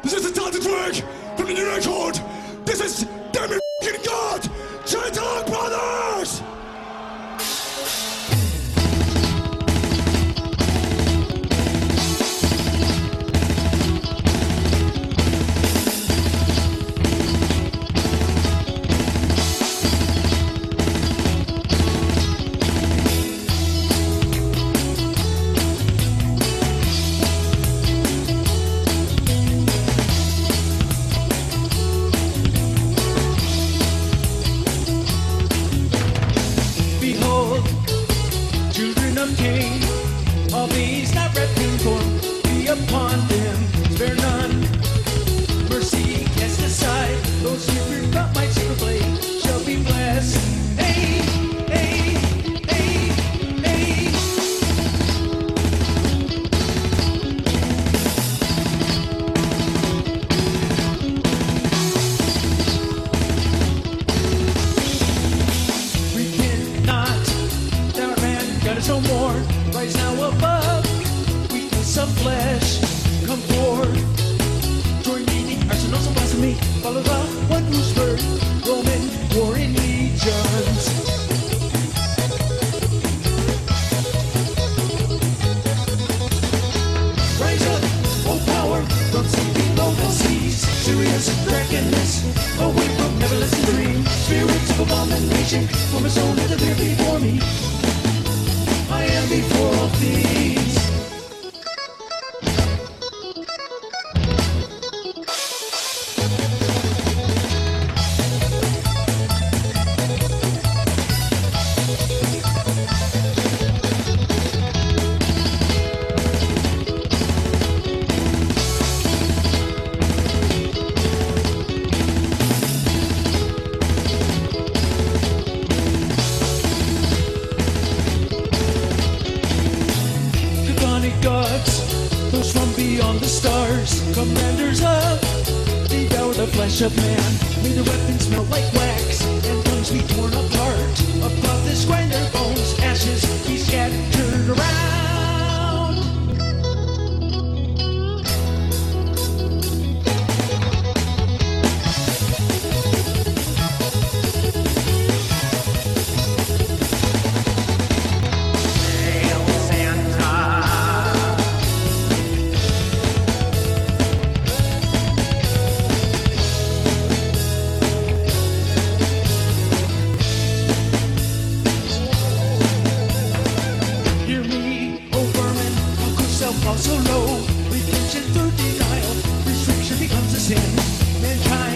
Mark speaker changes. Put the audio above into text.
Speaker 1: This is the title track from the new record. This is Damn It F***ing God, Chinatown Brothers!
Speaker 2: King, all these not repping for, be upon them, spare none. Mercy cast aside, those who fear not my secret blade shall be blessed. Hey, hey, hey, hey. Repent not, thou art man, God is no more. Rise now above, weakness of flesh, come forth. Join me in the arsenals of blasphemy, follow the one who's heard, Roman warring legions. Rise up, O power, from sea below the seas, serious drunkenness, away from neverless dream, spirits of abomination, form a zone that appear before me. I am before all things. Gods, those from beyond the stars, commanders of, devour the flesh of man. May the weapons melt like wax, and tongues be torn apart. Above this grind their bones, ashes be scattered around. Also low, redemption through denial, restriction becomes a sin. Mankind